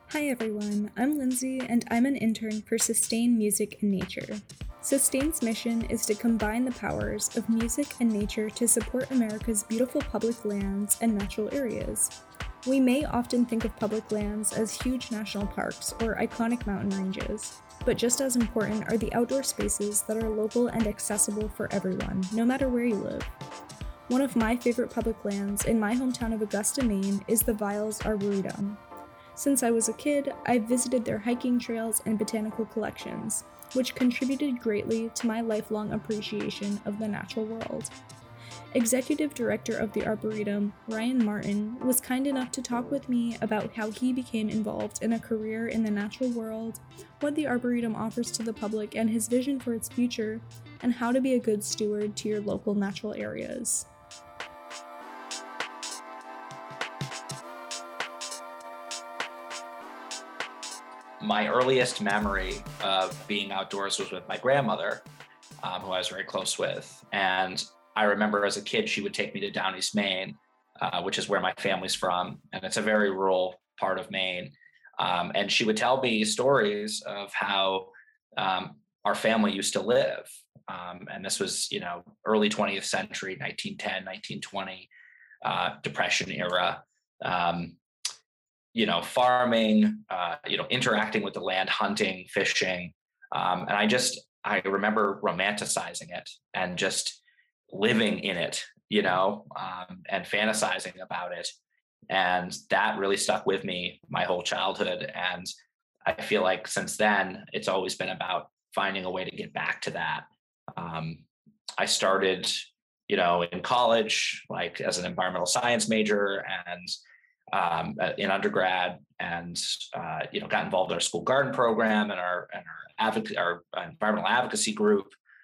Hi everyone, I'm Lindsay and I'm an intern for Sustain Music and Nature. Sustain's mission is to combine the powers of music and nature to support America's beautiful public lands and natural areas. We may often think of public lands as huge national parks or iconic mountain ranges, but just as important are the outdoor spaces that are local and accessible for everyone, no matter where you live. One of my favorite public lands in my hometown of Augusta, Maine is the Viles Arboretum. Since I was a kid, I've visited their hiking trails and botanical collections, which contributed greatly to my lifelong appreciation of the natural world. Executive Director of the Arboretum, Ryan Martin, was kind enough to talk with me about how he became involved in a career in the natural world, what the Arboretum offers to the public and his vision for its future, and how to be a good steward to your local natural areas. My earliest memory of being outdoors was with my grandmother, who I was very close with. And I remember as a kid, she would take me to Down East Maine, which is where my family's from. And it's a very rural part of Maine. And she would tell me stories of how our family used to live. And this was, early 20th century, 1910, 1920, Depression era. Farming, interacting with the land, hunting, fishing. And I remember romanticizing it and just living in it, and fantasizing about it. And that really stuck with me my whole childhood. And I feel like since then, it's always been about finding a way to get back to that. I started, in college, like as an environmental science major and in undergrad, and got involved in our school garden program and our environmental advocacy group.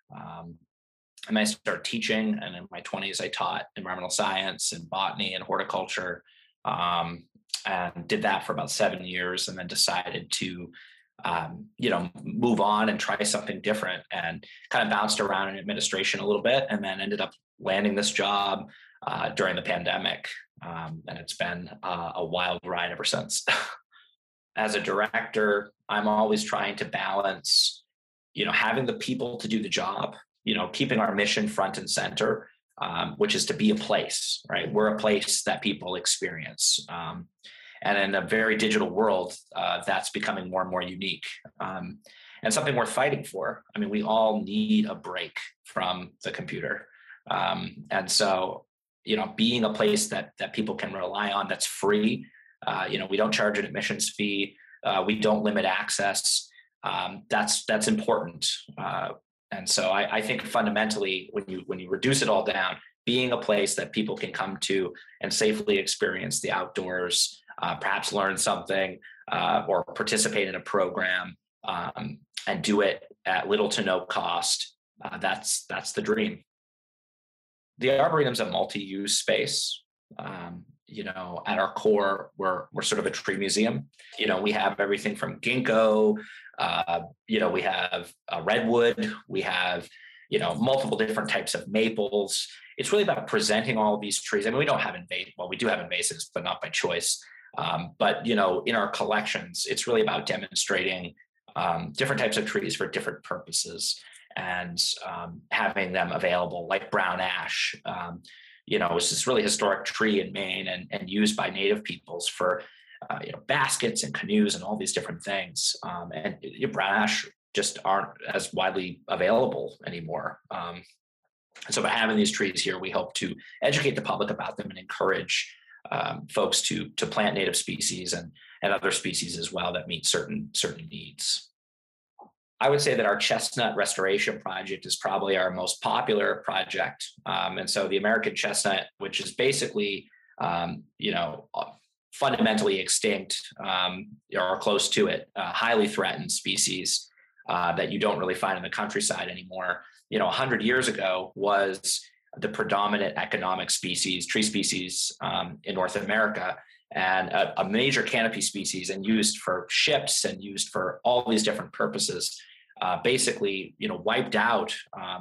And I started teaching, and in my 20s, I taught environmental science and botany and horticulture, and did that for about 7 years, and then decided to move on and try something different, and kind of bounced around in administration a little bit, and then ended up landing this job during the pandemic. And it's been a wild ride ever since. As a director, I'm always trying to balance, having the people to do the job, keeping our mission front and center, which is to be a place, right? We're a place that people experience. And in a very digital world, that's becoming more and more unique, and something worth fighting for. I mean, we all need a break from the computer. And so, being a place that people can rely on, that's free. We don't charge an admissions fee. We don't limit access. That's important. And so I think fundamentally, when you reduce it all down, being a place that people can come to and safely experience the outdoors, perhaps learn something, or participate in a program, and do it at little to no cost, that's the dream. The Arboretum's a multi-use space. At our core, we're sort of a tree museum. We have everything from ginkgo, we have redwood, we have, multiple different types of maples. It's really about presenting all of these trees. I mean, we don't have we do have invasives, but not by choice. But, in our collections, it's really about demonstrating different types of trees for different purposes, and having them available, like brown ash. It's this really historic tree in Maine, and used by Native peoples for baskets and canoes and all these different things. And brown ash just aren't as widely available anymore. So by having these trees here, we hope to educate the public about them and encourage folks to plant native species and other species as well that meet certain needs. I would say that our chestnut restoration project is probably our most popular project. And so the American chestnut, which is basically, fundamentally extinct, or close to it, highly threatened species that you don't really find in the countryside anymore. 100 years ago was the predominant economic tree species in North America, and a major canopy species, and used for ships and used for all these different purposes. Basically, wiped out,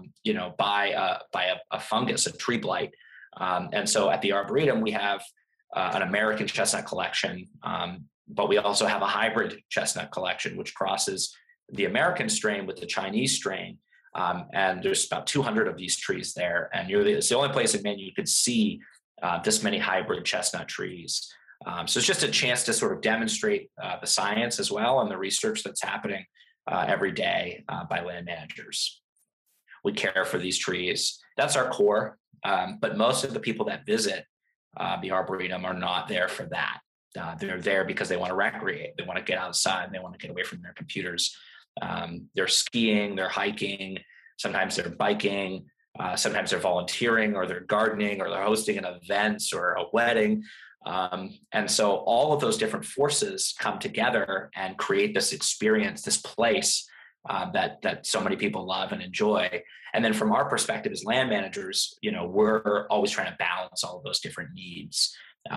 by a fungus, a tree blight. And so at the Arboretum, we have an American chestnut collection But we also have a hybrid chestnut collection, which crosses the American strain with the Chinese strain. And there's about 200 of these trees there. And it's the only place in Maine you could see this many hybrid chestnut trees. So it's just a chance to sort of demonstrate the science as well and the research that's happening every day by land managers. We care for these trees. That's our core. But most of the people that visit the Arboretum are not there for that. They're there because they want to recreate. They want to get outside. And they want to get away from their computers. They're skiing, they're hiking, sometimes they're biking, sometimes they're volunteering, or they're gardening, or they're hosting an event or a wedding. And so all of those different forces come together and create this experience, this place that so many people love and enjoy. And then from our perspective as land managers, we're always trying to balance all of those different needs.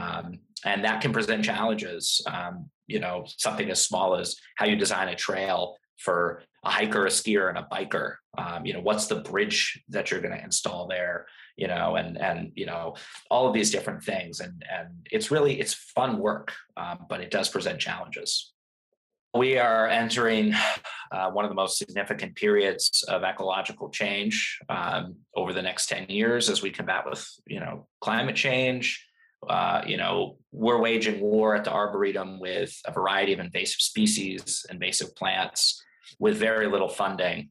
And that can present challenges, something as small as how you design a trail for a hiker, a skier, and a biker. What's the bridge that you're going to install there? And all of these different things. And it's fun work, but it does present challenges. We are entering one of the most significant periods of ecological change over the next 10 years as we combat with, climate change. We're waging war at the Arboretum with a variety of invasive species, invasive plants, with very little funding.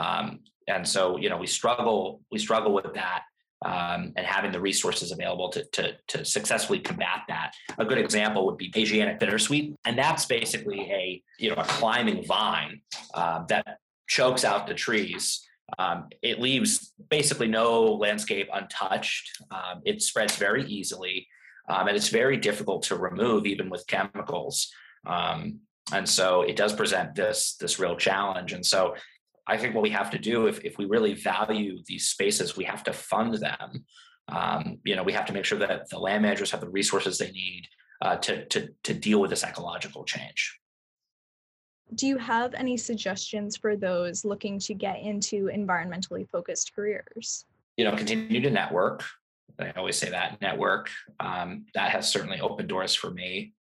And so, we struggle with that, and having the resources available to successfully combat that. A good example would be Asiatic bittersweet. And that's basically a climbing vine that chokes out the trees. It leaves basically no landscape untouched. It spreads very easily. And it's very difficult to remove, even with chemicals. And so it does present this real challenge. And so I think what we have to do, if we really value these spaces, we have to fund them. We have to make sure that the land managers have the resources they need to deal with this ecological change. Do you have any suggestions for those looking to get into environmentally focused careers? Continue to network. I always say that network. That has certainly opened doors for me.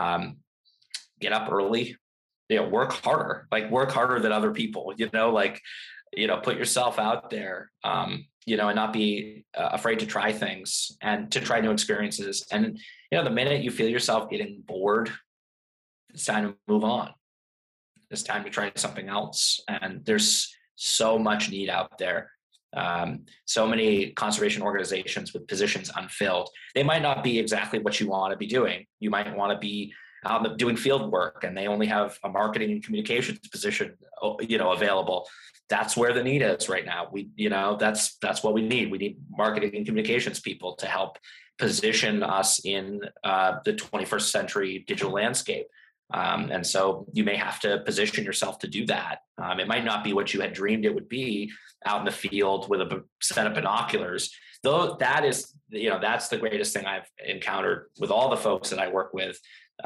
Get up early. Work harder. Work harder than other people. Put yourself out there. And not be afraid to try things and to try new experiences. And the minute you feel yourself getting bored, it's time to move on. It's time to try something else. And there's so much need out there. So many conservation organizations with positions unfilled. They might not be exactly what you want to be doing. You might want to be doing field work, and they only have a marketing and communications position, available. That's where the need is right now. That's what we need. We need marketing and communications people to help position us in the 21st century digital landscape. And so you may have to position yourself to do that. It might not be what you had dreamed it would be out in the field with a set of binoculars. Though that is, that's the greatest thing I've encountered with all the folks that I work with.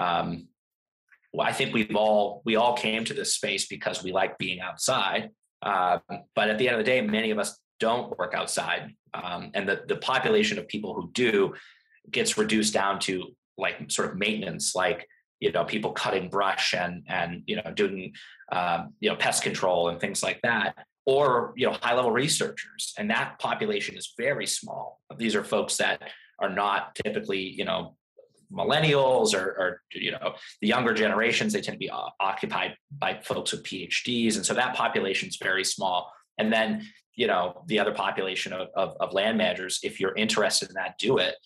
I think we all came to this space because we like being outside. But at the end of the day, many of us don't work outside. And the population of people who do gets reduced down to sort of maintenance, people cutting brush and doing pest control and things like that, or high level researchers. And that population is very small. These are folks that are not typically millennials or the younger generations. They tend to be occupied by folks with PhDs, and so that population is very small. And then the other population of land managers, if you're interested in that, do it.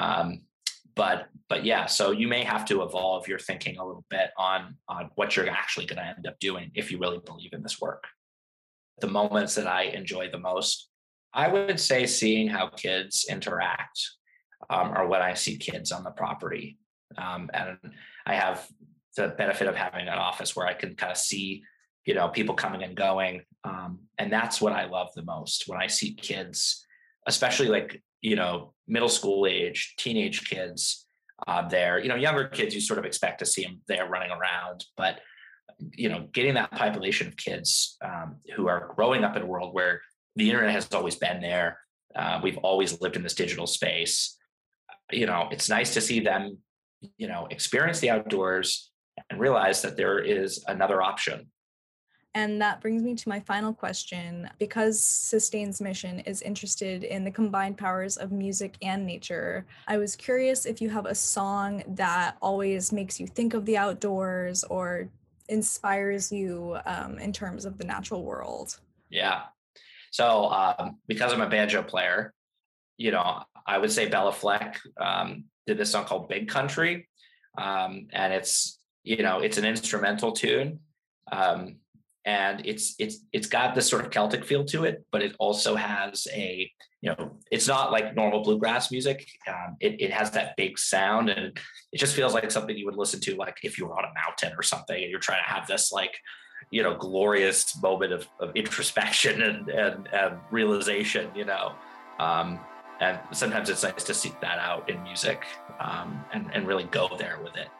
But yeah, so you may have to evolve your thinking a little bit on what you're actually going to end up doing if you really believe in this work. The moments that I enjoy the most, I would say seeing how kids interact are when I see kids on the property. And I have the benefit of having an office where I can kind of see, people coming and going. And that's what I love the most, when I see kids, especially middle school age, teenage kids there. Younger kids, you sort of expect to see them there running around, but getting that population of kids who are growing up in a world where the internet has always been there. We've always lived in this digital space. It's nice to see them, experience the outdoors, and realize that there is another option. And that brings me to my final question. Because Sustain's mission is interested in the combined powers of music and nature, I was curious if you have a song that always makes you think of the outdoors or inspires you in terms of the natural world. Yeah. So because I'm a banjo player, I would say Bella Fleck did this song called Big Country. And it's an instrumental tune. And it's got this sort of Celtic feel to it, but it also has it's not like normal bluegrass music. It has that big sound, and it just feels like something you would listen to, like if you were on a mountain or something, and you're trying to have this glorious moment of introspection and realization. And sometimes it's nice to seek that out in music, and really go there with it.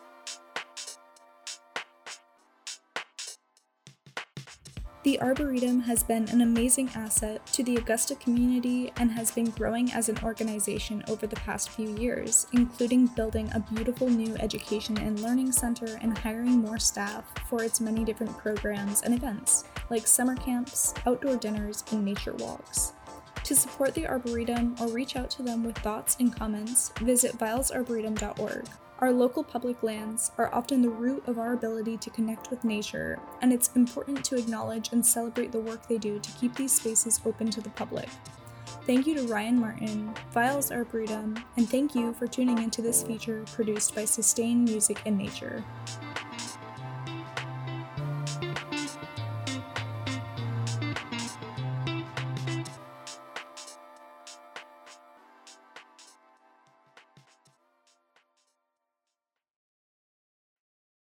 The Arboretum has been an amazing asset to the Augusta community and has been growing as an organization over the past few years, including building a beautiful new education and learning center and hiring more staff for its many different programs and events, like summer camps, outdoor dinners, and nature walks. To support the Arboretum or reach out to them with thoughts and comments, visit vilesarboretum.org. Our local public lands are often the root of our ability to connect with nature, and it's important to acknowledge and celebrate the work they do to keep these spaces open to the public. Thank you to Ryan Martin, Viles Arboretum, and thank you for tuning into this feature produced by Sustain Music and Nature.